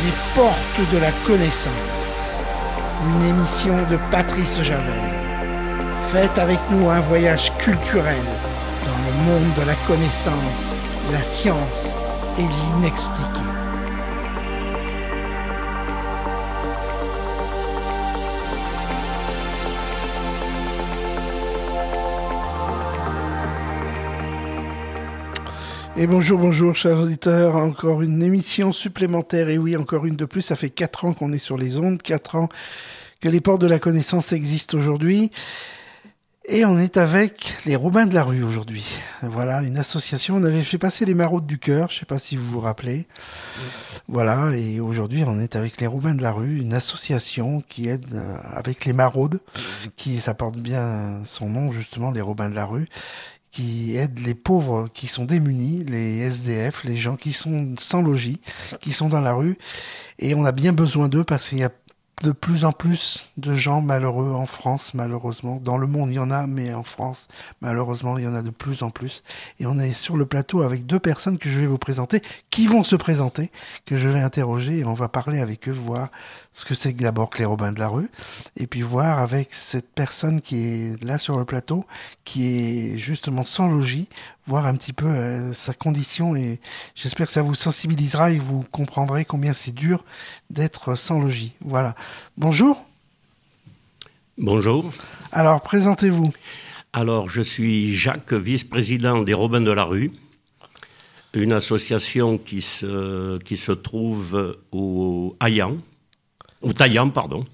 Les portes de la connaissance. Une émission de Patrice Javel. Faites avec nous un voyage culturel dans le monde de la connaissance, la science et l'inexpliqué. Et bonjour, chers auditeurs, encore une émission supplémentaire, et oui, encore une de plus, ça fait 4 ans qu'on est sur les ondes, 4 ans que les portes de la connaissance existent aujourd'hui, et on est avec les Robins de la rue aujourd'hui. Voilà, une association, on avait fait passer les Maraudes du Cœur, je sais pas si vous vous rappelez. Voilà, et aujourd'hui on est avec les Robins de la rue, une association qui aide avec les maraudes, ça porte bien son nom justement, les Robins de la rue, qui aide les pauvres qui sont démunis, les SDF, les gens qui sont sans logis, qui sont dans la rue. Et on a bien besoin d'eux parce qu'il y a de plus en plus de gens malheureux en France, malheureusement. Dans le monde, il y en a, mais en France, malheureusement, il y en a de plus en plus. Et on est sur le plateau avec 2 personnes que je vais vous présenter, qui vont se présenter, que je vais interroger, et on va parler avec eux, voir ce que c'est d'abord que les Robins de la rue, et puis voir avec cette personne qui est là sur le plateau, qui est justement sans logis, voir un petit peu sa condition, et j'espère que ça vous sensibilisera et vous comprendrez combien c'est dur d'être sans logis. Voilà. Bonjour. Bonjour. Alors, présentez-vous. Alors, je suis Jacques, vice-président des Robins de la rue, une association qui se trouve au Taillan,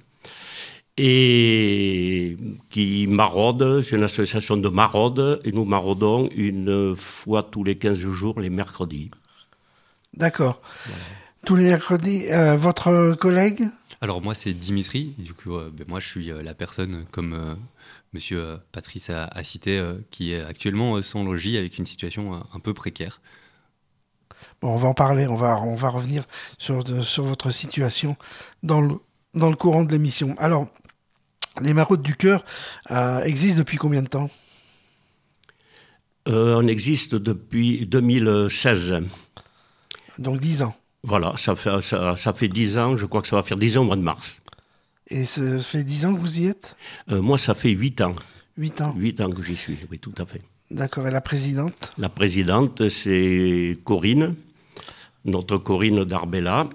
et qui maraude, c'est une association de maraude, et nous maraudons une fois tous les 15 jours, les mercredis. D'accord. Voilà. Tous les mercredis, votre collègue ? Alors moi c'est Dimitri, du coup moi je suis la personne comme monsieur Patrice a cité qui est actuellement sans logis avec une situation un peu précaire. Bon, on va en parler, on va revenir sur votre situation dans le courant de l'émission. Alors, les Maraudes du Cœur existent depuis combien de temps ? On existe depuis 2016. Donc 10 ans. Voilà, ça fait 10 ans, je crois que ça va faire 10 ans au mois de mars. Et ça fait 10 ans que vous y êtes ? Moi, ça fait 8 ans. 8 ans ? 8 ans que j'y suis, oui, tout à fait. D'accord, et la présidente ? La présidente, c'est Corinne, notre Corinne d'Albera,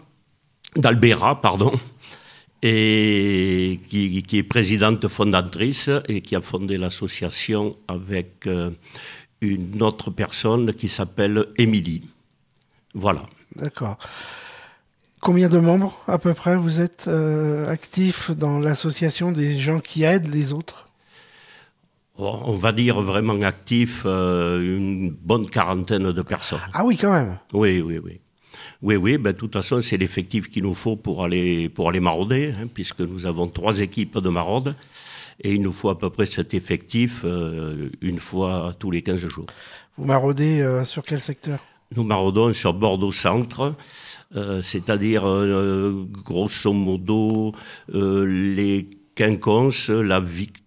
et qui est présidente fondatrice et qui a fondé l'association avec une autre personne qui s'appelle Émilie. Voilà. D'accord. Combien de membres, à peu près, vous êtes actifs dans l'association des gens qui aident les autres ? On va dire vraiment actifs, une bonne quarantaine de personnes. Ah oui, quand même. Oui. Oui, de toute façon, c'est l'effectif qu'il nous faut pour aller marauder, puisque nous avons 3 équipes de maraude, et il nous faut à peu près cet effectif une fois tous les 15 jours. Vous maraudez sur quel secteur ? Nous maraudons sur Bordeaux-Centre, c'est-à-dire, grosso modo, les Quinconces, la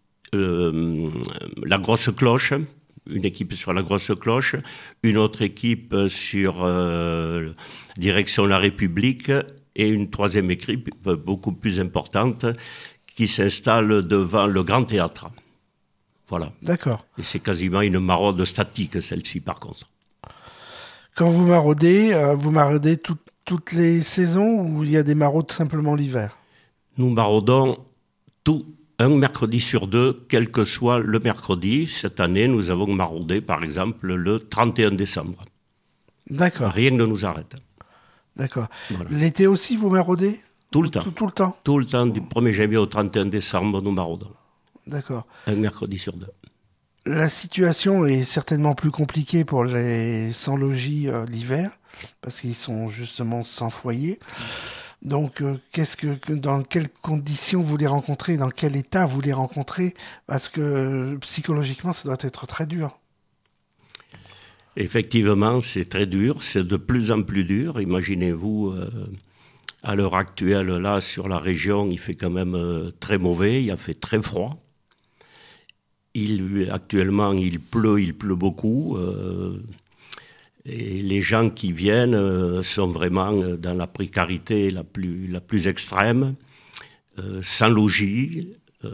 Grosse Cloche, une équipe sur la Grosse Cloche, une autre équipe sur direction la République, et une 3e équipe beaucoup plus importante qui s'installe devant le Grand Théâtre. Voilà. D'accord. Et c'est quasiment une maraude statique, celle-ci, par contre. Quand vous maraudez toutes les saisons, ou il y a des maraudes simplement l'hiver ? Nous maraudons un mercredi sur 2, quel que soit le mercredi. Cette année, nous avons maraudé, par exemple, le 31 décembre. D'accord. Rien ne nous arrête. D'accord. Voilà. L'été aussi, vous maraudez ? Tout le temps. Tout le temps ? Tout le temps, du 1er janvier au 31 décembre, nous maraudons. D'accord. Un mercredi sur 2. La situation est certainement plus compliquée pour les sans-logis l'hiver, parce qu'ils sont justement sans foyer. Donc, dans quelles conditions vous les rencontrez, dans quel état vous les rencontrez ? Parce que psychologiquement, ça doit être très dur. Effectivement, c'est très dur, c'est de plus en plus dur. Imaginez-vous, à l'heure actuelle, là, sur la région, il fait quand même très mauvais, il a fait très froid. Actuellement, il pleut beaucoup. Et les gens qui viennent sont vraiment dans la précarité la plus extrême, sans logis,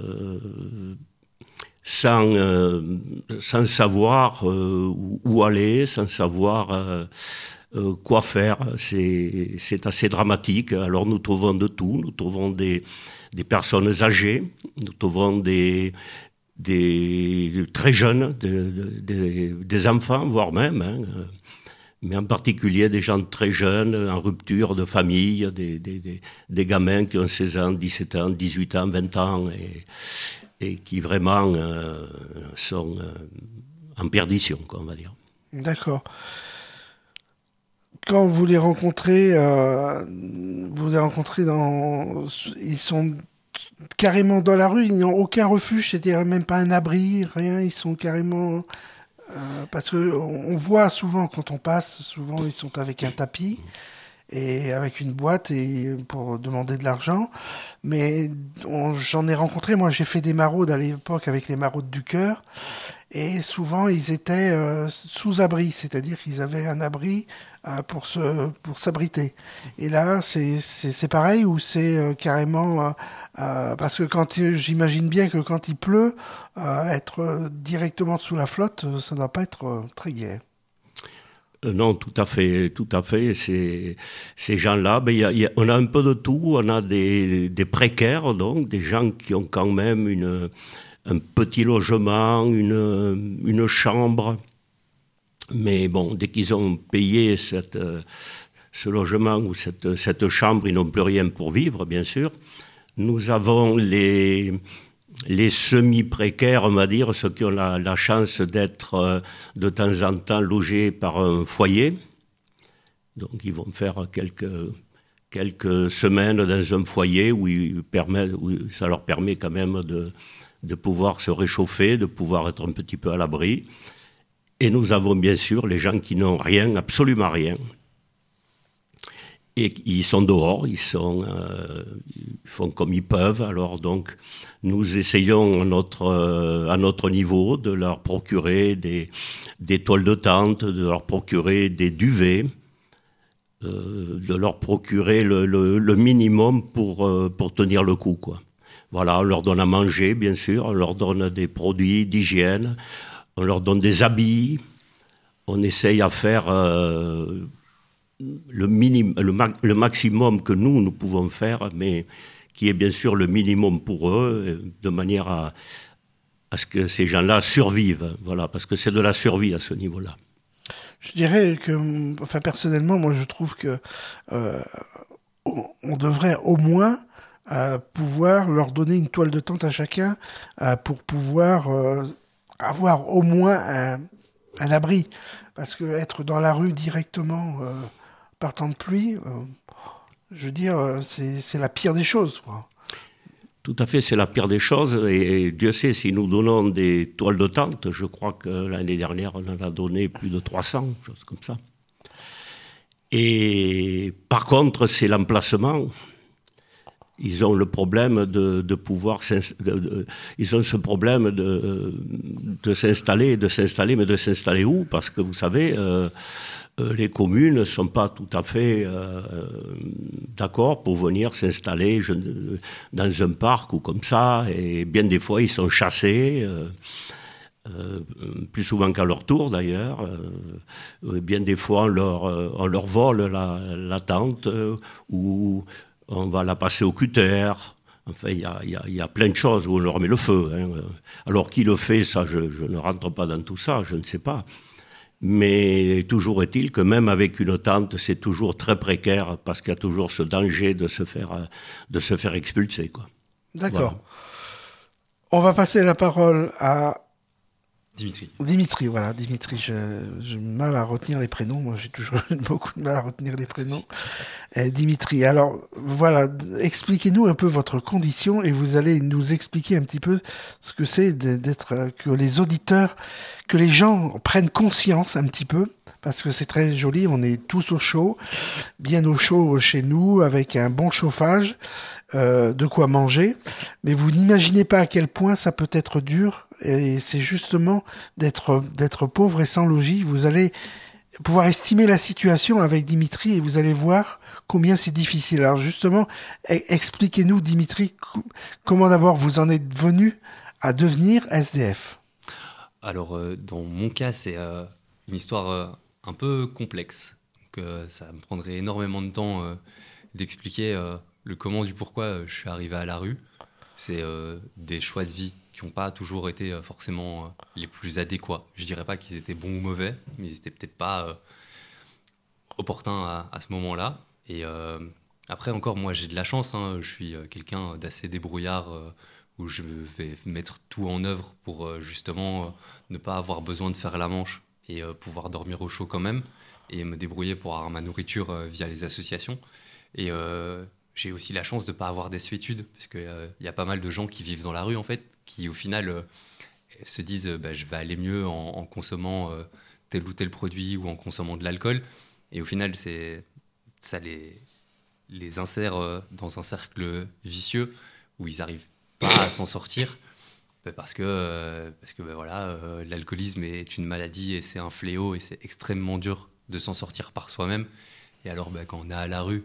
sans savoir où aller, sans savoir quoi faire. C'est assez dramatique. Alors nous trouvons de tout. Nous trouvons des personnes âgées, nous trouvons des très jeunes, des enfants, voire même, mais en particulier des gens très jeunes, en rupture de famille, des gamins qui ont 16 ans, 17 ans, 18 ans, 20 ans, et qui vraiment sont en perdition, quoi, on va dire. D'accord. Quand vous les rencontrez, ils sont carrément dans la rue, ils n'ont aucun refuge, c'est-à-dire même pas un abri, rien, ils sont carrément... parce que on voit souvent quand on passe, souvent ils sont avec un tapis et avec une boîte et pour demander de l'argent. Mais j'en ai rencontré, moi j'ai fait des maraudes à l'époque avec les maraudes du cœur, et souvent ils étaient sous abri, c'est-à-dire qu'ils avaient un abri pour s'abriter. Et là c'est pareil, ou c'est carrément parce que j'imagine bien que quand il pleut, être directement sous la flotte, ça ne doit pas être très gai. Non, tout à fait. Ces gens-là, on a un peu de tout. On a des précaires, donc des gens qui ont quand même un petit logement, une chambre. Mais bon, dès qu'ils ont payé ce logement ou cette chambre, ils n'ont plus rien pour vivre, bien sûr. Nous avons les semi-précaires, on va dire, ceux qui ont la chance d'être de temps en temps logés par un foyer. Donc ils vont faire quelques semaines dans un foyer où ça leur permet quand même de pouvoir se réchauffer, de pouvoir être un petit peu à l'abri. Et nous avons bien sûr les gens qui n'ont rien, absolument rien. Et ils sont dehors, ils font comme ils peuvent. Alors donc, nous essayons à notre niveau de leur procurer des tôles de tente, de leur procurer des duvets, de leur procurer le minimum pour tenir le coup, quoi. Voilà, on leur donne à manger, bien sûr, on leur donne des produits d'hygiène, on leur donne des habits, on essaye à faire le maximum que nous pouvons faire, mais qui est bien sûr le minimum pour eux, de manière à ce que ces gens-là survivent. Voilà, parce que c'est de la survie à ce niveau-là. Je dirais que, enfin personnellement, moi je trouve que on devrait au moins pouvoir leur donner une toile de tente à chacun pour pouvoir avoir au moins un abri. Parce que être dans la rue directement par temps de pluie, je veux dire, c'est la pire des choses, quoi. Tout à fait, c'est la pire des choses. Et Dieu sait, si nous donnons des toiles de tente, je crois que l'année dernière, on en a donné plus de 300, choses comme ça. Et par contre, c'est l'emplacement. Ils ont le problème de pouvoir ils ont ce problème de s'installer, mais de s'installer où? Parce que vous savez, les communes ne sont pas tout à fait d'accord pour venir s'installer dans un parc ou comme ça, et bien des fois ils sont chassés, plus souvent qu'à leur tour d'ailleurs, bien des fois on leur vole la tente, ou on va la passer au cutter. Enfin, il y a plein de choses où on leur met le feu. Hein. Alors, qui le fait, ça, je ne rentre pas dans tout ça, je ne sais pas. Mais toujours est-il que même avec une tente, c'est toujours très précaire parce qu'il y a toujours ce danger de se faire expulser, quoi. D'accord. Voilà. On va passer la parole à Dimitri, voilà. Dimitri, j'ai mal à retenir les prénoms. Moi, j'ai toujours beaucoup de mal à retenir les prénoms. Dimitri, alors, voilà, expliquez-nous un peu votre condition et vous allez nous expliquer un petit peu ce que c'est d'être, que les auditeurs, que les gens prennent conscience un petit peu, parce que c'est très joli, on est tous au chaud, bien au chaud chez nous, avec un bon chauffage, de quoi manger, mais vous n'imaginez pas à quel point ça peut être dur. Et c'est justement d'être pauvre et sans logis. Vous allez pouvoir estimer la situation avec Dimitri et vous allez voir combien c'est difficile. Alors justement, expliquez-nous, Dimitri, comment d'abord vous en êtes venu à devenir SDF. Alors, dans mon cas, c'est une histoire un peu complexe. Donc, ça me prendrait énormément de temps d'expliquer le comment du pourquoi je suis arrivé à la rue. C'est des choix de vie qui n'ont pas toujours été forcément les plus adéquats. Je ne dirais pas qu'ils étaient bons ou mauvais, mais ils n'étaient peut-être pas opportuns à ce moment-là. Et après, encore, moi, j'ai de la chance. Hein. Je suis quelqu'un d'assez débrouillard où je vais mettre tout en œuvre pour justement ne pas avoir besoin de faire la manche et pouvoir dormir au chaud quand même et me débrouiller pour avoir ma nourriture via les associations. Et j'ai aussi la chance de ne pas avoir des suétudes parce qu'il y a pas mal de gens qui vivent dans la rue, en fait, qui au final se disent je vais aller mieux en consommant tel ou tel produit ou en consommant de l'alcool. Et au final, ça les insère dans un cercle vicieux où ils n'arrivent pas à s'en sortir parce que voilà, l'alcoolisme est une maladie et c'est un fléau et c'est extrêmement dur de s'en sortir par soi-même. Et alors, quand on est à la rue,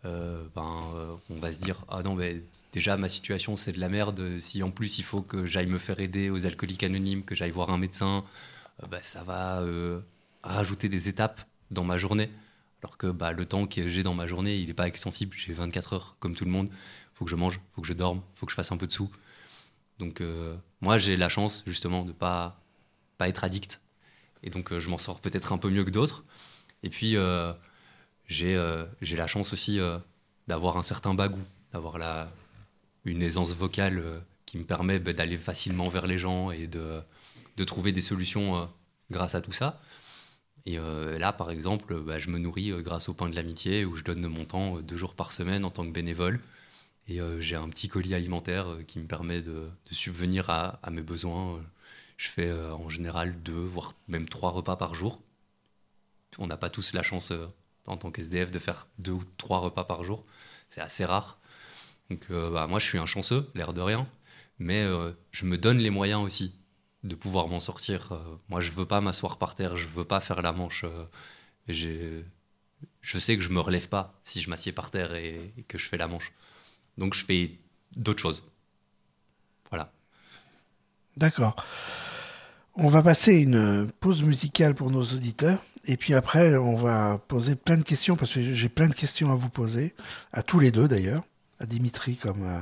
on va se dire ah non, déjà ma situation c'est de la merde. Si en plus il faut que j'aille me faire aider aux alcooliques anonymes, que j'aille voir un médecin, ça va rajouter des étapes dans ma journée. Alors que le temps que j'ai dans ma journée, il n'est pas extensible. J'ai 24 heures comme tout le monde. Il faut que je mange, il faut que je dorme, il faut que je fasse un peu de sous. Donc moi, j'ai la chance justement de pas être addict. Et donc je m'en sors peut-être un peu mieux que d'autres. Et puis j'ai la chance aussi d'avoir un certain bagou, d'avoir une aisance vocale qui me permet d'aller facilement vers les gens et de trouver des solutions grâce à tout ça. Et là, par exemple, je me nourris grâce au pain de l'amitié où je donne mon temps 2 jours par semaine en tant que bénévole. Et j'ai un petit colis alimentaire qui me permet de subvenir à mes besoins. Je fais en général 2, voire même 3 repas par jour. On n'a pas tous la chance en tant qu'SDF de faire 2 ou 3 repas par jour. C'est assez rare. Donc moi, je suis un chanceux, l'air de rien. Mais je me donne les moyens aussi de pouvoir m'en sortir. Moi, je veux pas m'asseoir par terre, je veux pas faire la manche. Je sais que je me relève pas si je m'assieds par terre et que je fais la manche. Donc, je fais d'autres choses. Voilà. D'accord. On va passer une pause musicale pour nos auditeurs. Et puis après, on va poser plein de questions, parce que j'ai plein de questions à vous poser, à tous les deux d'ailleurs, à Dimitri comme...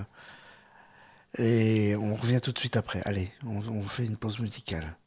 Et on revient tout de suite après. Allez, on fait une pause musicale.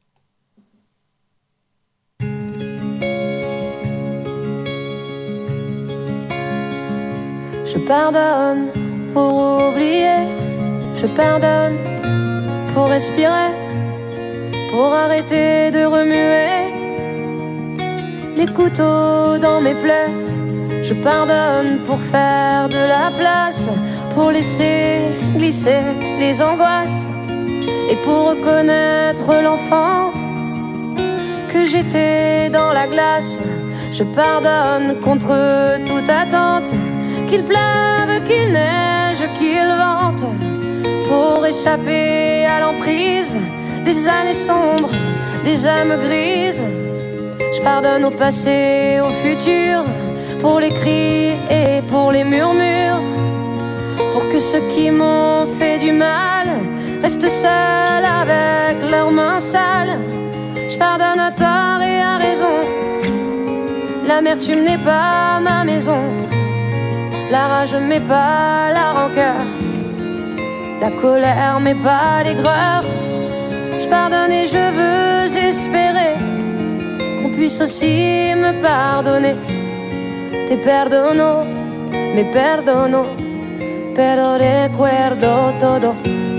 Je pardonne pour oublier, je pardonne pour respirer, pour arrêter de remuer les couteaux dans mes plaies. Je pardonne pour faire de la place, pour laisser glisser les angoisses et pour reconnaître l'enfant que j'étais dans la glace. Je pardonne contre toute attente, qu'il pleuve, qu'il neige, qu'il vente, pour échapper à l'emprise des années sombres, des âmes grises. Je pardonne au passé, au futur, pour les cris et pour les murmures, pour que ceux qui m'ont fait du mal restent seuls avec leurs mains sales. Je pardonne à tort et à raison, l'amertume n'est pas ma maison, la rage m'est pas la rancœur, la colère m'est pas l'aigreur. Je pardonne et je veux espérer qu'on puisse aussi me pardonner. Te perdono, me perdono, pero recuerdo todo.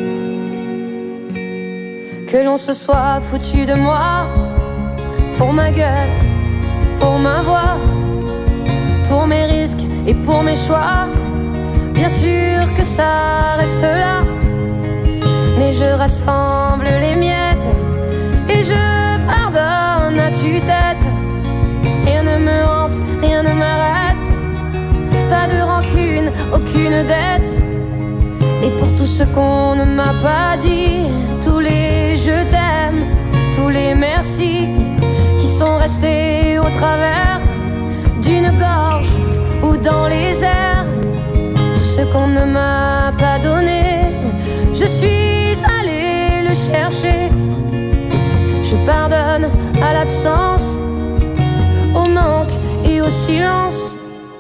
Que l'on se soit foutu de moi, pour ma gueule, pour ma voix, pour mes risques et pour mes choix. Bien sûr que ça reste là, mais je rassemble les miettes et je pardonne à tue-tête. Rien ne me hante, rien ne m'arrête, pas de rancune, aucune dette. Et pour tout ce qu'on ne m'a pas dit, tous les je t'aime, tous les merci qui sont restés au travers d'une gorge ou dans les airs. Tout ce qu'on ne m'a pas donné, je suis allée le chercher. Je pardonne à l'absence, au manque et au silence.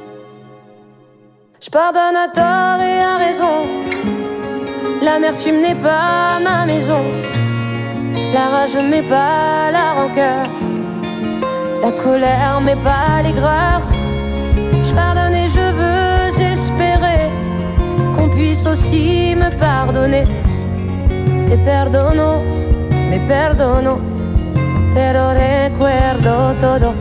Je pardonne à tort et à raison. L'amertume n'est pas ma maison. La rage m'est pas la rancœur. La colère m'est pas l'aigreur. Je pardonne et je veux espérer qu'on puisse aussi me pardonner. Te perdono, me perdono, pero recuerdo todo.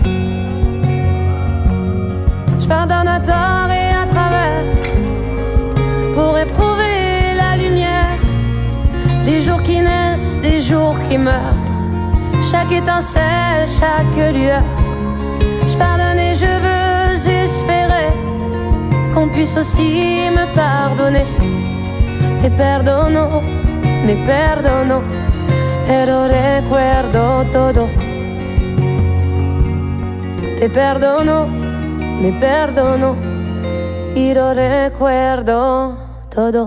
Je pardonne à tort et à travers pour éprouver la lumière des jours qui naissent, des jours qui meurent. Chaque étincelle, chaque lueur. Je pardonne et je veux espérer qu'on puisse aussi me pardonner. Te perdono, me perdono, pero recuerdo todo. Te perdono, me perdono, y lo recuerdo todo.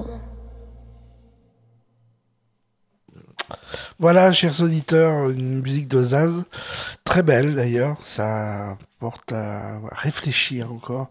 Voilà, chers auditeurs, une musique de Zaz, très belle d'ailleurs, ça porte à réfléchir encore.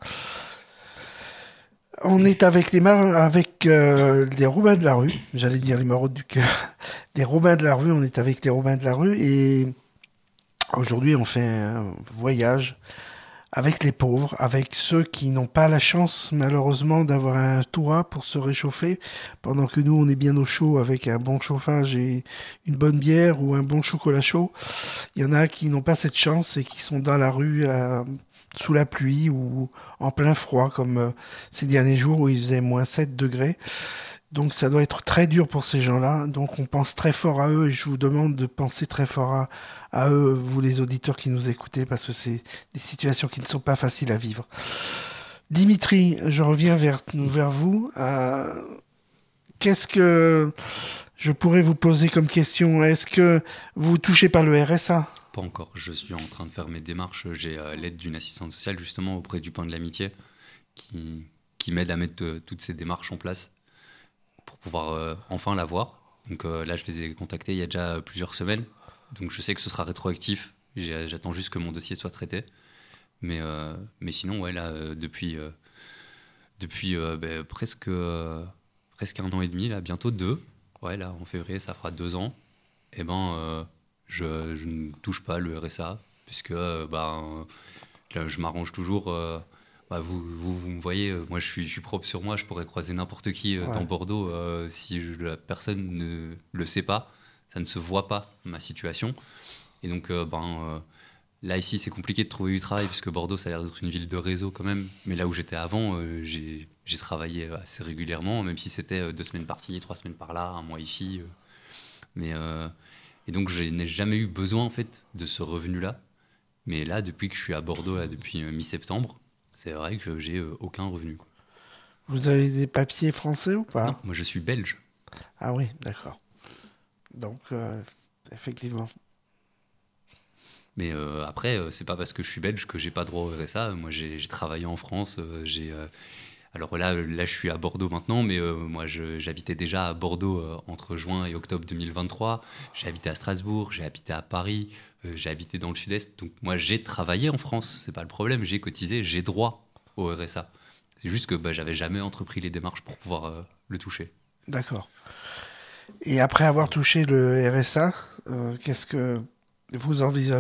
On est avec les Roumains de la rue, j'allais dire les maraudes du cœur, les Roumains de la rue, on est avec les Roumains de la rue et aujourd'hui on fait un voyage avec les pauvres, avec ceux qui n'ont pas la chance malheureusement d'avoir un toit pour se réchauffer, pendant que nous on est bien au chaud avec un bon chauffage et une bonne bière ou un bon chocolat chaud. Il y en a qui n'ont pas cette chance et qui sont dans la rue sous la pluie ou en plein froid comme ces derniers jours où il faisait moins 7 degrés. Donc ça doit être très dur pour ces gens-là. Donc on pense très fort à eux et je vous demande de penser très fort à eux, vous les auditeurs qui nous écoutez, parce que c'est des situations qui ne sont pas faciles à vivre. Dimitri, je reviens vers vous. Qu'est-ce que je pourrais vous poser comme question ? Est-ce que vous touchez pas le RSA ? Pas encore, je suis en train de faire mes démarches. J'ai l'aide d'une assistante sociale justement auprès du Pain de l'Amitié qui m'aide à mettre toutes ces démarches en place pour pouvoir enfin l'avoir. Donc là, je les ai contactés il y a déjà plusieurs semaines. Donc je sais que ce sera rétroactif. J'attends juste que mon dossier soit traité. Mais sinon, ouais, là, depuis presque 1 an et demi, là, bientôt 2. Ouais, là, en février, ça fera 2 ans. Et je ne touche pas le RSA, puisque là, je m'arrange toujours. Vous me voyez, moi je suis propre sur moi, je pourrais croiser n'importe qui dans Bordeaux. Si la personne ne le sait pas, ça ne se voit pas, ma situation. Et donc, là, ici, c'est compliqué de trouver du travail, puisque Bordeaux, ça a l'air d'être une ville de réseau quand même. Mais là où j'étais avant, j'ai travaillé assez régulièrement, même si c'était 2 semaines par-ci, 3 semaines par-là, 1 mois ici. Et donc, je n'ai jamais eu besoin, en fait, de ce revenu-là. Mais là, depuis que je suis à Bordeaux, là, depuis mi-septembre, c'est vrai que j'ai aucun revenu, quoi. Vous avez des papiers français ou pas ? Non, moi, je suis belge. Ah oui, d'accord. Donc, effectivement. Mais après, c'est pas parce que je suis belge que j'ai pas droit au RSA. Moi, j'ai travaillé en France. Alors là, je suis à Bordeaux maintenant, mais moi, j'habitais déjà à Bordeaux entre juin et octobre 2023. J'ai habité à Strasbourg, j'ai habité à Paris, j'ai habité dans le sud-est. Donc moi, j'ai travaillé en France. C'est pas le problème. J'ai cotisé, j'ai droit au RSA. C'est juste que j'avais jamais entrepris les démarches pour pouvoir le toucher. D'accord. Et après avoir touché le RSA, qu'est-ce que vous envisagez ?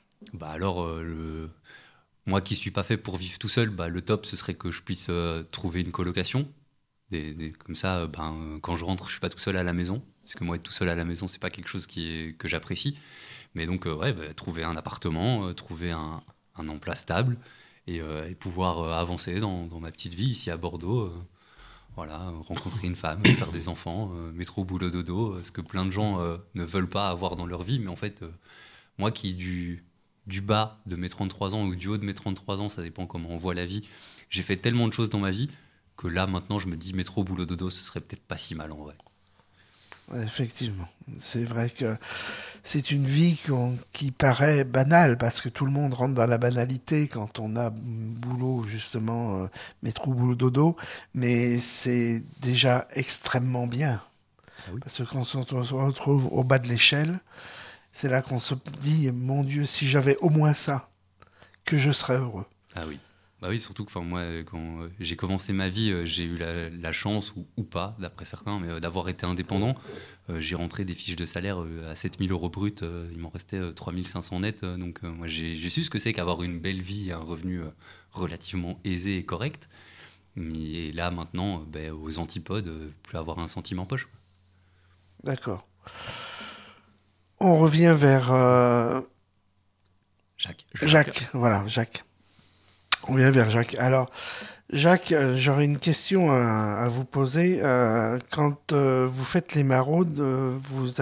Moi qui ne suis pas fait pour vivre tout seul, le top, ce serait que je puisse trouver une colocation. Comme ça, quand je rentre, je ne suis pas tout seul à la maison. Parce que moi, être tout seul à la maison, ce n'est pas quelque chose que j'apprécie. Mais donc, trouver un appartement, trouver un emploi stable et pouvoir avancer dans ma petite vie ici à Bordeaux. Rencontrer une femme, faire des enfants, métro, boulot, dodo, ce que plein de gens ne veulent pas avoir dans leur vie. Mais en fait, moi qui du bas de mes 33 ans ou du haut de mes 33 ans, ça dépend comment on voit la vie, j'ai fait tellement de choses dans ma vie que là, maintenant, je me dis métro, boulot, dodo, ce serait peut-être pas si mal en vrai. Effectivement. C'est vrai que c'est une vie qui paraît banale parce que tout le monde rentre dans la banalité quand on a boulot, justement, métro, boulot, dodo. Mais c'est déjà extrêmement bien. Ah oui. Parce que quand on se retrouve au bas de l'échelle, c'est là qu'on se dit, mon Dieu, si j'avais au moins ça, que je serais heureux. Ah oui. Bah oui, surtout que moi, quand j'ai commencé ma vie, j'ai eu la chance, ou pas, d'après certains, mais d'avoir été indépendant. J'ai rentré des fiches de salaire à 7 000 euros brut, il m'en restait 3 500 net. Donc moi, j'ai su ce que c'est qu'avoir une belle vie et un revenu relativement aisé et correct. Et là, maintenant, aux antipodes, plus avoir un centime en poche. D'accord. On revient vers Jacques. Voilà, Jacques. On vient vers Jacques. Alors, Jacques, j'aurais une question à vous poser. Quand vous faites les maraudes, vous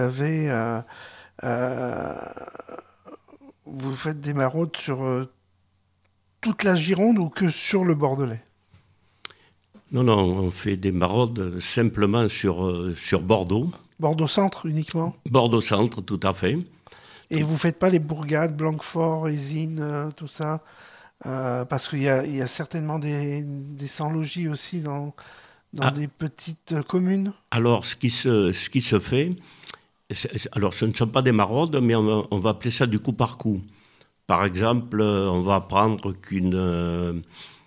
faites des maraudes sur toute la Gironde ou que sur le Bordelais? Non, on fait des maraudes simplement sur Bordeaux. Bordeaux-Centre uniquement? Bordeaux-Centre, tout à fait. Et vous faites pas les bourgades, Blanquefort, Ésine, tout ça? Parce qu'il y a certainement des sans-logis aussi dans des petites communes. Alors, ce qui se fait, alors ce ne sont pas des maraudes, mais on va appeler ça du coup par coup. Par exemple, on va apprendre qu'une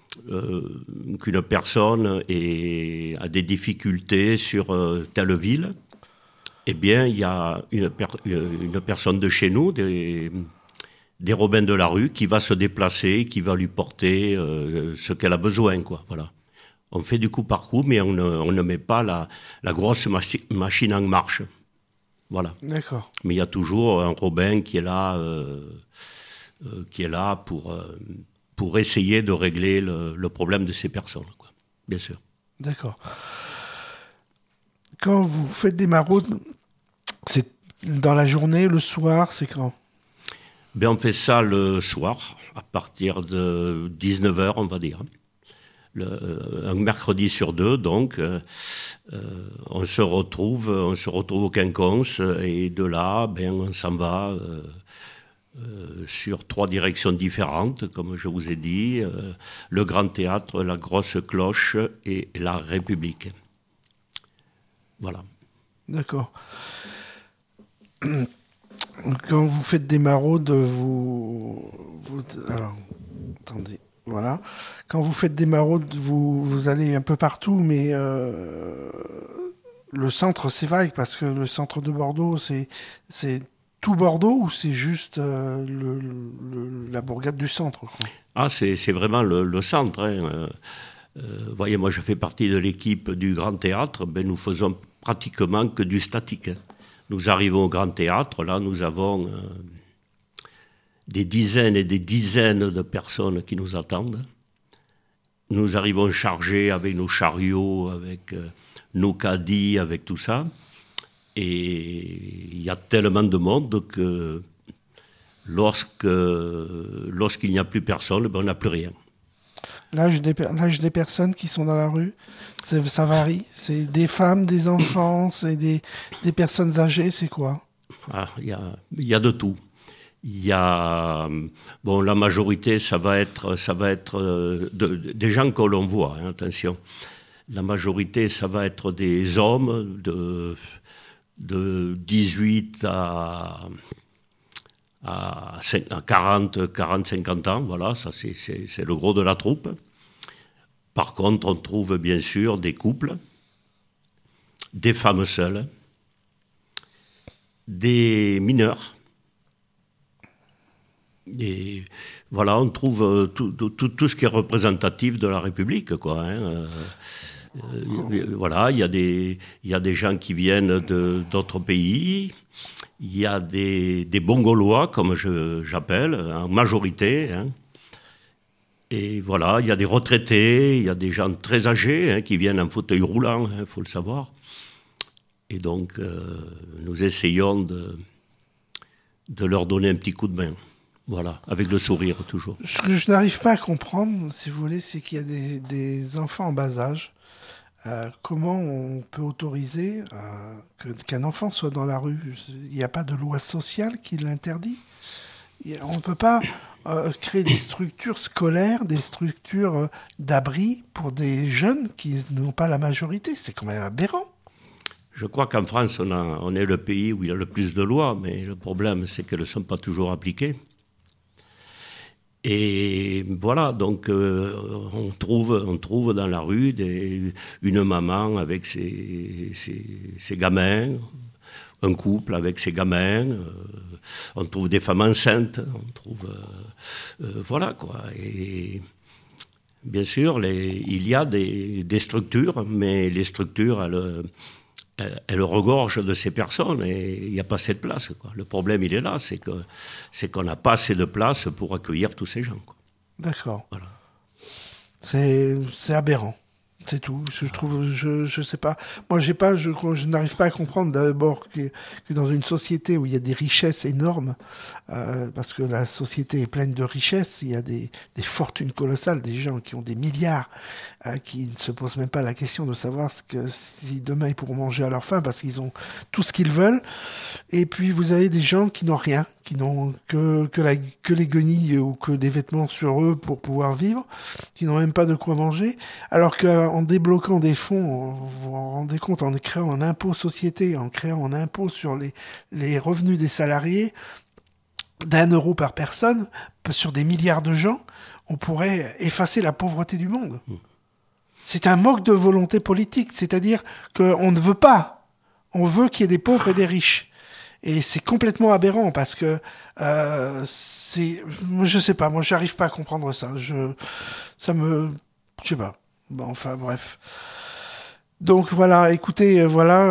personne a des difficultés sur telle ville. Eh bien, il y a une personne de chez nous, des Robins de la rue, qui va se déplacer, qui va lui porter ce qu'elle a besoin, quoi. Voilà. On fait du coup par coup, mais on ne met pas la grosse machine en marche. Voilà. D'accord. Mais il y a toujours un Robin qui est là pour essayer de régler le problème de ces personnes, quoi. Bien sûr. D'accord. Quand vous faites des maraudes, c'est dans la journée, le soir, c'est quand? On fait ça le soir, à partir de 19h, on va dire. Un mercredi sur deux, donc, on se retrouve au Quinconce, et de là, on s'en va sur 3 directions différentes, comme je vous ai dit, le Grand Théâtre, la Grosse Cloche et la République. Voilà. D'accord. Quand vous faites des maraudes, alors, attendez, voilà. Quand vous faites des maraudes, vous allez un peu partout, mais le centre, c'est vague, parce que le centre de Bordeaux, c'est tout Bordeaux, ou c'est juste la bourgade du centre, quoi? Ah, c'est vraiment le centre, hein. Voyez, moi je fais partie de l'équipe du Grand Théâtre, nous faisons pratiquement que du statique. Nous arrivons au Grand Théâtre, là nous avons des dizaines et des dizaines de personnes qui nous attendent. Nous arrivons chargés avec nos chariots, avec nos caddies, avec tout ça. Et il y a tellement de monde que lorsqu'il n'y a plus personne, on n'a plus rien. L'âge des personnes qui sont dans la rue, ça varie. C'est des femmes, des enfants, c'est des personnes âgées, c'est quoi? Il y a de tout. Il y a la majorité, ça va être des gens que l'on voit, hein, attention. La majorité, ça va être des hommes de 18 à 40, 50 ans, voilà, ça c'est le gros de la troupe. Par contre, on trouve bien sûr des couples, des femmes seules, des mineurs. Et voilà, on trouve tout ce qui est représentatif de la République, quoi, hein. Voilà, il y a des gens qui viennent d'autres pays. Il y a des bons Gaulois, comme j'appelle, en majorité, hein. Et voilà, il y a des retraités, il y a des gens très âgés, hein, qui viennent en fauteuil roulant, il faut le savoir. Et donc, nous essayons de leur donner un petit coup de main. Voilà, avec le sourire toujours. Ce que je n'arrive pas à comprendre, si vous voulez, c'est qu'il y a des enfants en bas âge Comment on peut autoriser qu'un enfant soit dans la rue? Il n'y a pas de loi sociale qui l'interdit. On ne peut pas créer des structures scolaires, des structures d'abri pour des jeunes qui n'ont pas la majorité. C'est quand même aberrant. Je crois qu'en France, on est le pays où il y a le plus de lois, mais le problème, c'est qu'elles ne sont pas toujours appliquées. Et voilà, donc on trouve dans la rue une maman avec ses gamins, un couple avec ses gamins, on trouve des femmes enceintes, on trouve... voilà, quoi. Et bien sûr, il y a des structures, mais les structures, elles regorgent de ces personnes et il n'y a pas assez de place, quoi. Le problème, il est là, c'est qu'on n'a pas assez de place pour accueillir tous ces gens, quoi. D'accord. Voilà. C'est aberrant. C'est tout. Je trouve, je sais pas. Moi, je n'arrive pas à comprendre d'abord que dans une société où il y a des richesses énormes, parce que la société est pleine de richesses, il y a des fortunes colossales, des gens qui ont des milliards, qui ne se posent même pas la question de savoir si demain ils pourront manger à leur faim parce qu'ils ont tout ce qu'ils veulent. Et puis vous avez des gens qui n'ont rien, qui n'ont que les guenilles ou que des vêtements sur eux pour pouvoir vivre, qui n'ont même pas de quoi manger, alors qu'en débloquant des fonds, vous vous rendez compte, en créant un impôt société, en créant un impôt sur les revenus des salariés, d'1 € par personne, sur des milliards de gens, on pourrait effacer la pauvreté du monde. C'est un manque de volonté politique, c'est-à-dire qu'on ne veut pas. On veut qu'il y ait des pauvres et des riches. Et c'est complètement aberrant parce que je sais pas, moi j'arrive pas à comprendre ça. Je sais pas. Bon, enfin bref. Donc voilà, écoutez,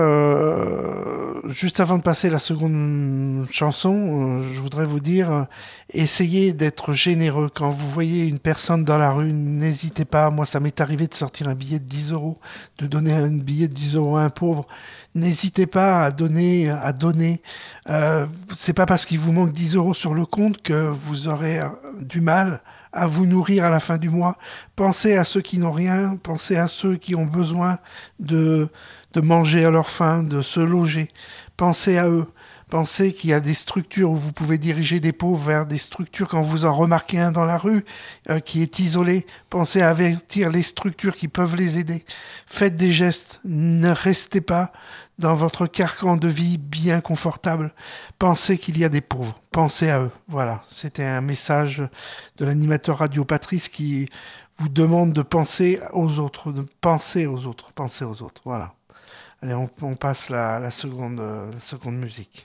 juste avant de passer la seconde chanson, je voudrais vous dire, essayez d'être généreux. Quand vous voyez une personne dans la rue, n'hésitez pas. Moi, ça m'est arrivé de sortir un billet de 10 €, de donner un billet de 10 € à un pauvre. N'hésitez pas à donner. C'est pas parce qu'il vous manque 10 € sur le compte que vous aurez du mal à vous nourrir à la fin du mois. Pensez à ceux qui n'ont rien, pensez à ceux qui ont besoin de manger à leur faim, de se loger. Pensez à eux. Pensez qu'il y a des structures où vous pouvez diriger des pauvres vers des structures quand vous en remarquez un dans la rue qui est isolé. Pensez à avertir les structures qui peuvent les aider. Faites des gestes. Ne restez pas dans votre carcan de vie bien confortable. Pensez qu'il y a des pauvres. Pensez à eux. Voilà. C'était un message de l'animateur Radio Patrice qui vous demande de penser aux autres. De penser aux autres. Penser aux autres. Voilà. Allez, on passe la seconde musique.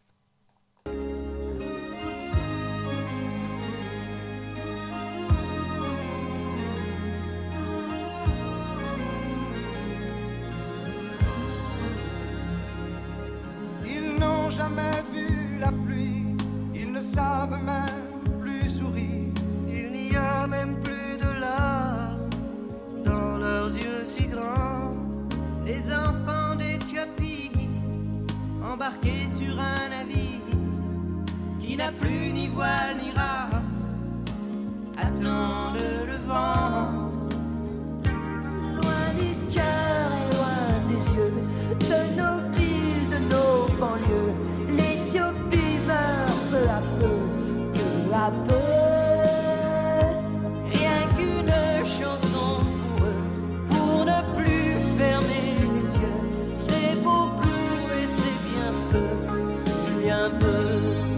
Jamais vu la pluie, ils ne savent même plus sourire. Il n'y a même plus de larmes dans leurs yeux si grands. Les enfants d'Éthiopie, embarqués sur un navire qui n'a plus ni voile ni rame, attendent le vent. Loin du cœur et loin des yeux, de nos villes, de nos banlieues, l'Éthiopie meurt peu à peu. Rien qu'une chanson pour eux, pour ne plus fermer les yeux. C'est beaucoup et c'est bien peu, c'est bien peu.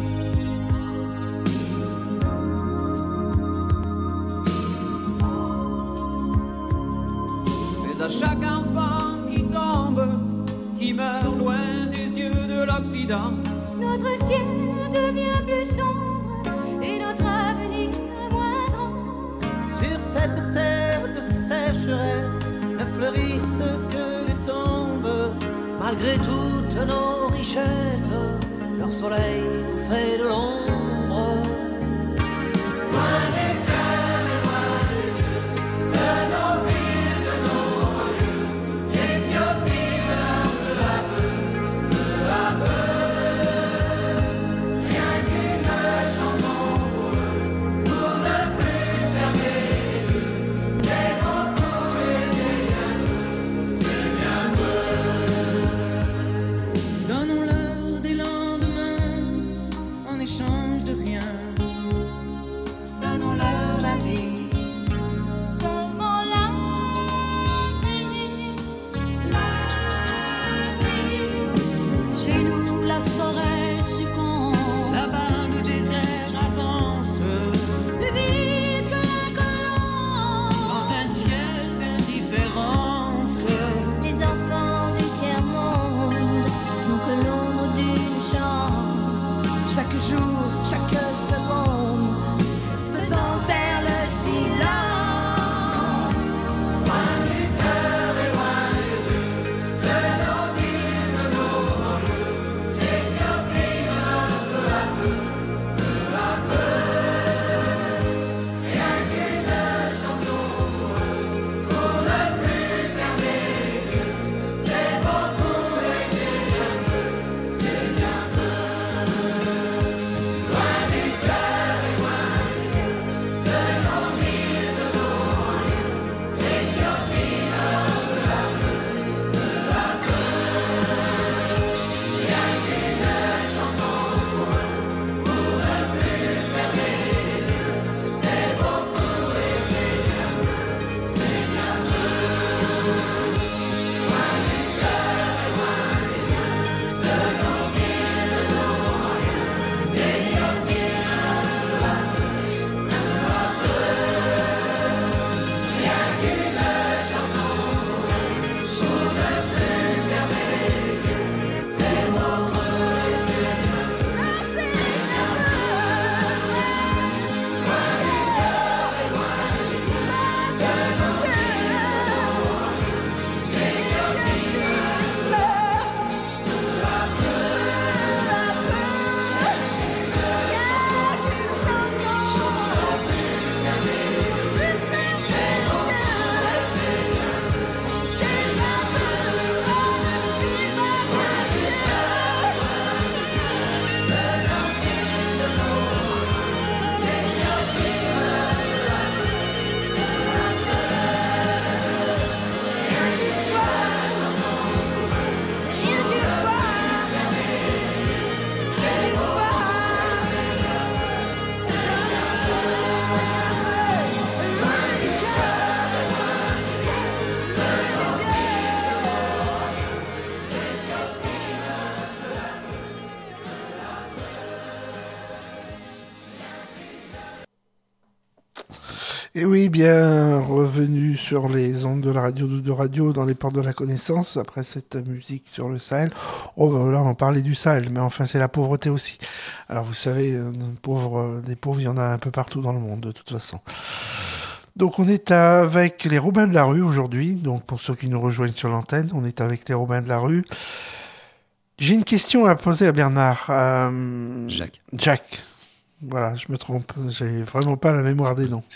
Mais à chaque enfant qui tombe, qui meurt loin des yeux de l'Occident, notre ciel devient plus sombre et notre avenir moins grand. Sur cette terre de sécheresse ne fleurissent que des tombes. Malgré toutes nos richesses, leur soleil nous fait de l'ombre. Loin des cœurs et loin des yeux, de nos villes, de nos banlieues, l'Éthiopie meurt peu à peu. Et oui, bien revenu sur les ondes de la radio de Radio dans les portes de la connaissance, après cette musique sur le Sahel. On va là en parler du Sahel, mais enfin c'est la pauvreté aussi. Alors vous savez, des pauvres, il y en a un peu partout dans le monde de toute façon. Donc on est avec les Robins de la Rue aujourd'hui, donc pour ceux qui nous rejoignent sur l'antenne, on est avec les Robins de la Rue. J'ai une question à poser à Bernard. Jacques. Voilà, je me trompe. J'ai vraiment pas la mémoire des noms.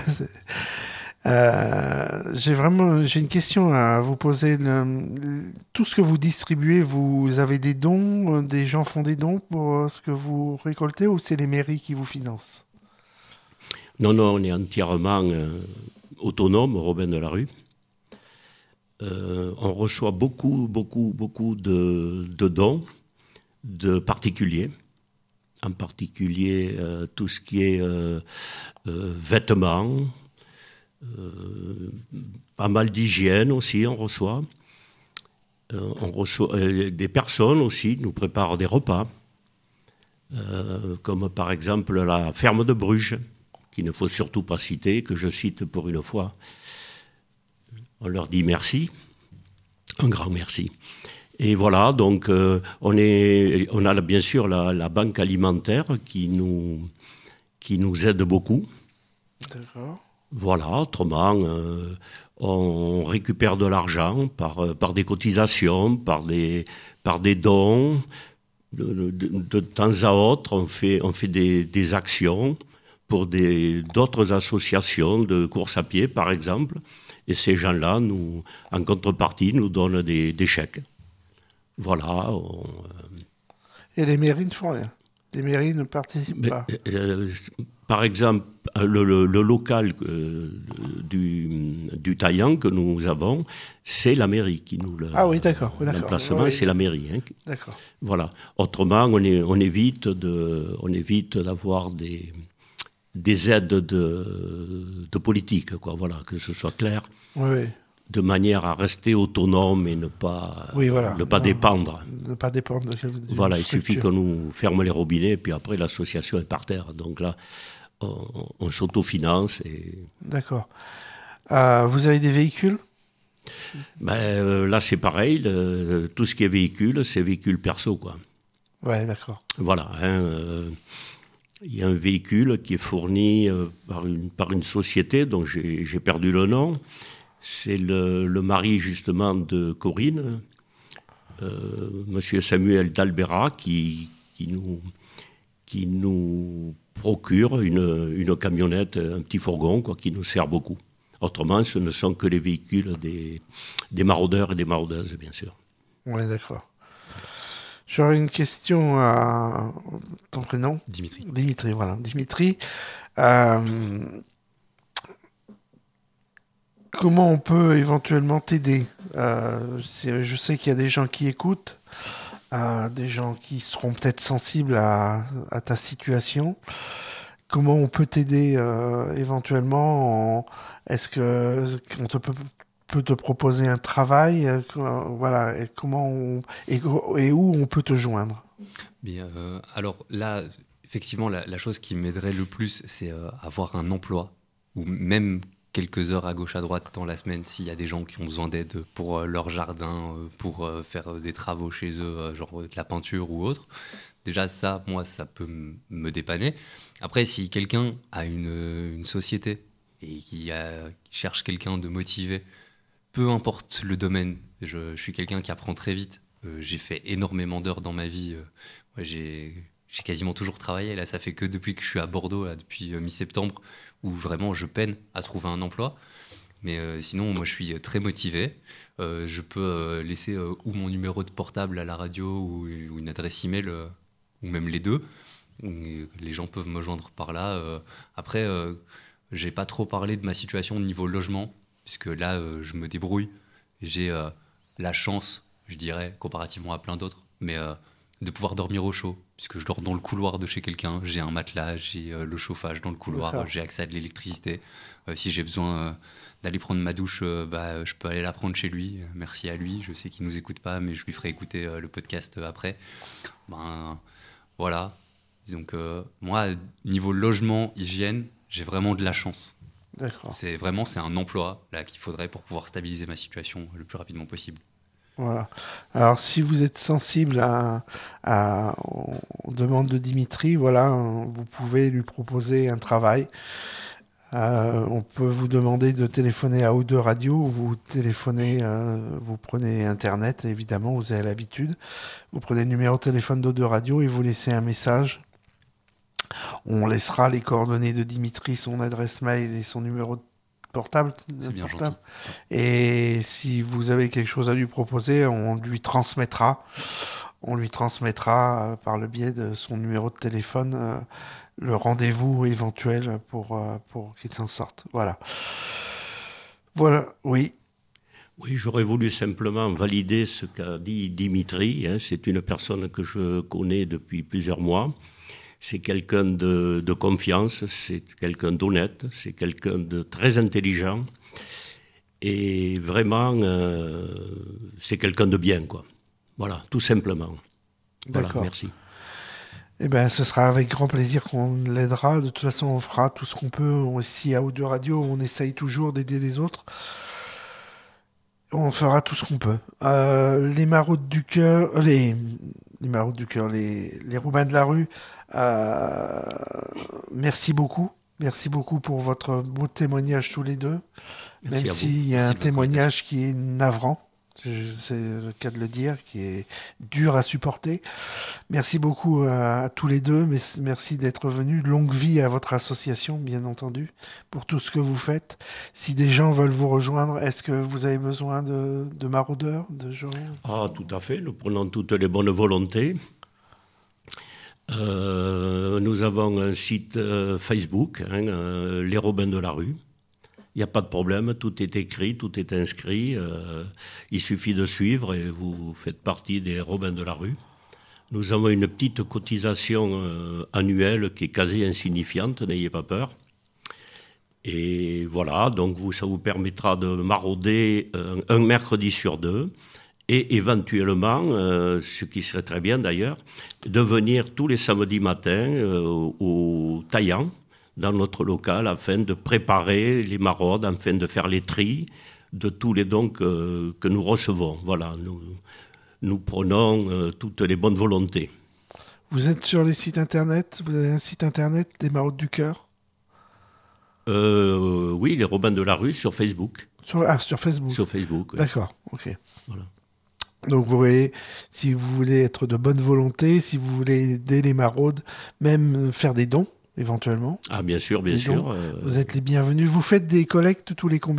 J'ai une question à vous poser. Tout ce que vous distribuez, vous avez des dons, des gens font des dons pour ce que vous récoltez, ou c'est les mairies qui vous financent? Non, on est entièrement autonome, Robin de la Rue. On reçoit beaucoup de dons de particuliers. En particulier tout ce qui est vêtements, pas mal d'hygiène aussi on reçoit. On reçoit des personnes aussi nous préparent des repas, comme par exemple la ferme de Bruges, qu'il ne faut surtout pas citer, que je cite pour une fois. On leur dit merci, un grand merci. Et voilà, donc on a bien sûr la banque alimentaire qui nous aide beaucoup. D'accord. Voilà, autrement, on récupère de l'argent par des cotisations, par des dons. De temps à autre, on fait des actions pour d'autres associations de course à pied, par exemple. Et ces gens-là, en contrepartie, nous donnent des chèques. Voilà. Et les mairies ne font rien. Les mairies ne participent pas. Par exemple, le local du Taillan que nous avons, c'est la mairie qui nous le... Ah oui, d'accord. L'emplacement, oui. C'est la mairie. Hein. D'accord. Voilà. Autrement, on évite d'avoir des aides de politique, quoi. Voilà, que ce soit clair. Oui. De manière à rester autonome et ne pas dépendre. Ne pas dépendre de voilà, il suffit qu'on nous ferme les robinets et puis après l'association est par terre. Donc là, on s'autofinance. D'accord. Vous avez des véhicules ? Là, c'est pareil. Tout ce qui est véhicule, c'est véhicule perso, quoi. Ouais, d'accord. Voilà. Il y a un véhicule qui est fourni par une société dont j'ai perdu le nom. C'est le mari justement de Corinne, Monsieur Samuel Dalbera, qui nous procure une camionnette, un petit fourgon, quoi, qui nous sert beaucoup. Autrement, ce ne sont que les véhicules des maraudeurs et des maraudeuses, bien sûr. Oui, d'accord. J'aurais une question à ton prénom ? Dimitri, voilà. Dimitri, comment on peut éventuellement t'aider ? Je sais qu'il y a des gens qui écoutent, des gens qui seront peut-être sensibles à ta situation. Comment on peut t'aider éventuellement Est-ce qu'on peut te proposer un travail, voilà, et où on peut te joindre ? Bien, alors là, effectivement, la chose qui m'aiderait le plus, c'est avoir un emploi, ou même quelques heures à gauche à droite dans la semaine, s'il y a des gens qui ont besoin d'aide pour leur jardin, pour faire des travaux chez eux, genre de la peinture ou autre. Déjà ça, moi, ça peut me dépanner. Après, si quelqu'un a une société et qui cherche quelqu'un de motivé, peu importe le domaine, je suis quelqu'un qui apprend très vite. J'ai fait énormément d'heures dans ma vie. J'ai quasiment toujours travaillé. Là, ça fait que depuis que je suis à Bordeaux, là, depuis mi-septembre, où vraiment je peine à trouver un emploi. Mais sinon, moi, je suis très motivé. Je peux laisser ou mon numéro de portable à la radio ou une adresse email, ou même les deux. Les gens peuvent me joindre par là. Après, j'ai pas trop parlé de ma situation au niveau logement, puisque là, je me débrouille. J'ai la chance, je dirais, comparativement à plein d'autres, mais de pouvoir dormir au chaud, puisque je dors dans le couloir de chez quelqu'un. J'ai un matelas, j'ai le chauffage dans le couloir, j'ai accès à de l'électricité. Si j'ai besoin d'aller prendre ma douche, je peux aller la prendre chez lui. Merci à lui. Je sais qu'il nous écoute pas, mais je lui ferai écouter le podcast après. Voilà. Donc moi, niveau logement, hygiène, j'ai vraiment de la chance. D'accord. C'est un emploi là qu'il faudrait pour pouvoir stabiliser ma situation le plus rapidement possible. Voilà. Alors, si vous êtes sensible aux demandes de Dimitri, voilà, vous pouvez lui proposer un travail. On peut vous demander de téléphoner à O2 Radio, vous téléphonez, vous prenez Internet, évidemment, vous avez l'habitude. Vous prenez le numéro de téléphone d'O2 Radio et vous laissez un message. On laissera les coordonnées de Dimitri, son adresse mail et son numéro de portable. C'est bien portable. gentil. Et si vous avez quelque chose à lui proposer, on lui transmettra par le biais de son numéro de téléphone le rendez-vous éventuel pour qu'il s'en sorte. Voilà. Voilà, oui. Oui, j'aurais voulu simplement valider ce qu'a dit Dimitri. C'est une personne que je connais depuis plusieurs mois. C'est quelqu'un de confiance, c'est quelqu'un d'honnête, c'est quelqu'un de très intelligent. Et vraiment, c'est quelqu'un de bien, quoi. Voilà, tout simplement. Voilà, D'accord. merci. Eh bien, ce sera avec grand plaisir qu'on l'aidera. De toute façon, on fera tout ce qu'on peut. Ici, à O2 Radio, on essaye toujours d'aider les autres. On fera tout ce qu'on peut. Les maraudes du cœur, les maraudes du cœur, les Roumains de la rue, merci beaucoup. Merci beaucoup pour votre beau témoignage tous les deux. Merci Même à vous. s'il y a Merci un de votre témoignage qui est navrant, c'est le cas de le dire, qui est dur à supporter. Merci beaucoup à tous les deux. Merci d'être venus. Longue vie à votre association, bien entendu, pour tout ce que vous faites. Si des gens veulent vous rejoindre, est-ce que vous avez besoin de maraudeurs, de gens ? Ah, tout à fait, nous prenons toutes les bonnes volontés. Nous avons un site Facebook, Les Robins de la rue. Il n'y a pas de problème, tout est écrit, tout est inscrit. Il suffit de suivre et vous faites partie des Robins de la rue. Nous avons une petite cotisation annuelle qui est quasi insignifiante, n'ayez pas peur. Et voilà, donc ça vous permettra de marauder un mercredi sur 2. Et éventuellement, ce qui serait très bien d'ailleurs, de venir tous les samedis matins au Taillant, dans notre local, afin de préparer les maraudes, afin de faire les tris de tous les dons que nous recevons. Voilà, nous prenons toutes les bonnes volontés. Vous êtes sur les sites internet ? Vous avez un site internet des Maraudes du Cœur ? Oui, les Robins de la rue sur Facebook. Sur Facebook. Sur Facebook, oui. D'accord, ok. Voilà. Donc vous voyez, si vous voulez être de bonne volonté, si vous voulez aider les maraudes, même faire des dons, éventuellement. Ah, bien sûr, bien Des sûr. dons, vous êtes les bienvenus. Vous faites des collectes tous les combien ?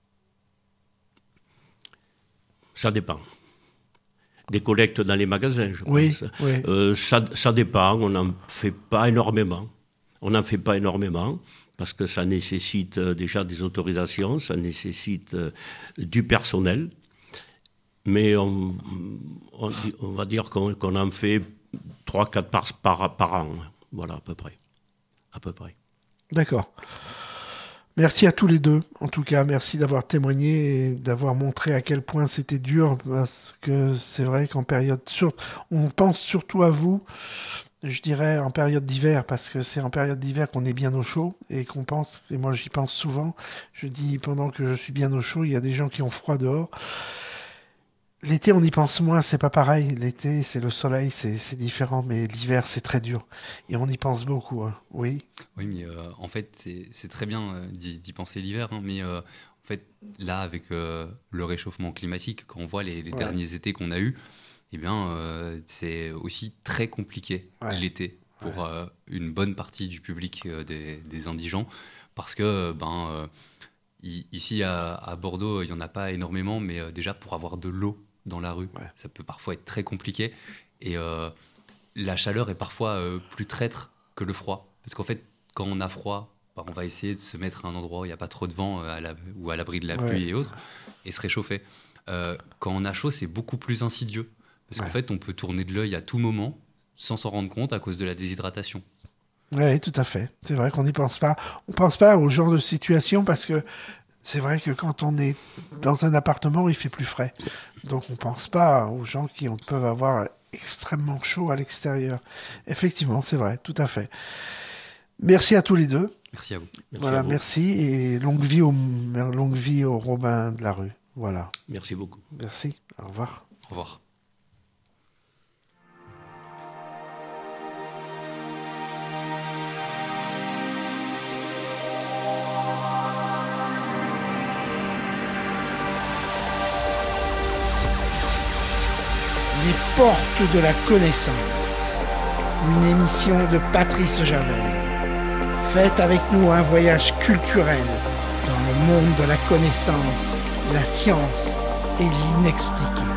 Ça dépend. Des collectes dans les magasins, je Oui, pense. oui. Ça dépend, on n'en fait pas énormément. On n'en fait pas énormément parce que ça nécessite déjà des autorisations, ça nécessite du personnel. Mais on va dire qu'on en fait 3-4 par an. Voilà, à peu près. À peu près. D'accord. Merci à tous les deux. En tout cas, merci d'avoir témoigné et d'avoir montré à quel point c'était dur. Parce que c'est vrai qu'en période... On pense surtout à vous, je dirais, en période d'hiver. Parce que c'est en période d'hiver qu'on est bien au chaud. Et qu'on pense... Et moi, j'y pense souvent. Je dis, pendant que je suis bien au chaud, il y a des gens qui ont froid dehors. L'été, on y pense moins, c'est pas pareil. L'été, c'est le soleil, c'est différent, mais l'hiver, c'est très dur. Et on y pense beaucoup, hein. Oui. Oui, mais en fait, c'est très bien d'y penser l'hiver, hein, mais en fait, là, avec le réchauffement climatique, quand on voit les derniers étés qu'on a eus, eh bien, c'est aussi très compliqué l'été pour une bonne partie du public des indigents, parce que ici à Bordeaux, il n'y en a pas énormément, mais déjà pour avoir de l'eau dans la rue, ça peut parfois être très compliqué. Et la chaleur est parfois plus traître que le froid. Parce qu'en fait, quand on a froid, on va essayer de se mettre à un endroit où il n'y a pas trop de vent ou à l'abri de la pluie et autres, et se réchauffer. Quand on a chaud, c'est beaucoup plus insidieux. Parce qu'en fait, on peut tourner de l'œil à tout moment sans s'en rendre compte à cause de la déshydratation. Oui, tout à fait. C'est vrai qu'on n'y pense pas. On ne pense pas au genre de situation parce que c'est vrai que quand on est dans un appartement, il fait plus frais. Donc on ne pense pas aux gens qui peuvent avoir extrêmement chaud à l'extérieur. Effectivement, c'est vrai, tout à fait. Merci à tous les deux. Merci à vous. Voilà, merci et longue vie au Robin de la Rue. Voilà. Merci beaucoup. Merci. Au revoir. Au revoir. Les portes de la connaissance. Une émission de Patrice Javel. Faites avec nous un voyage culturel dans le monde de la connaissance, la science et l'inexpliqué.